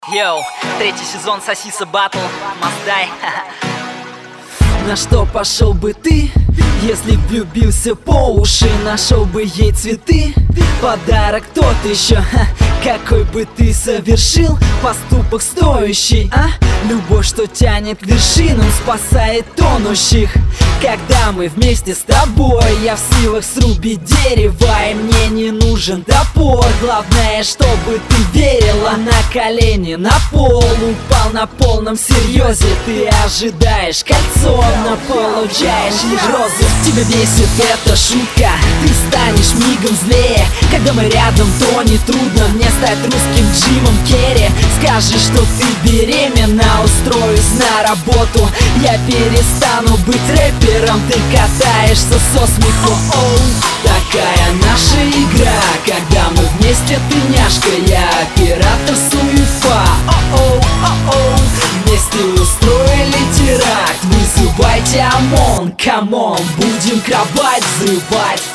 Йоу, третий сезон Сосиса Батл, Маздай. На что пошел бы ты, если б влюбился по уши? Нашел бы ей цветы, подарок тот еще. Какой бы ты совершил поступок стоящий, а? Любовь, что тянет к вершинам, спасает тонущих. Когда мы вместе с тобой, я в силах срубить дерево, и мне не нужен топор. Главное, чтобы ты верила. На колени, на пол, упал на полном серьезе. Ты ожидаешь кольцо, но получаешь лишь розы. Тебя бесит эта шутка, ты станешь мигом злее. Когда мы рядом, то не трудно мне стать русским Джимом Керри. Скажешь, что ты беременна, устроюсь на работу. Я перестану быть рэпером, ты катаешься со смеху. Такая наша игра, когда мы вместе, ты няшка, я оператор суефа. Вместе устроили теракт, вызывайте ОМОН, камон, будем кровать взрывать.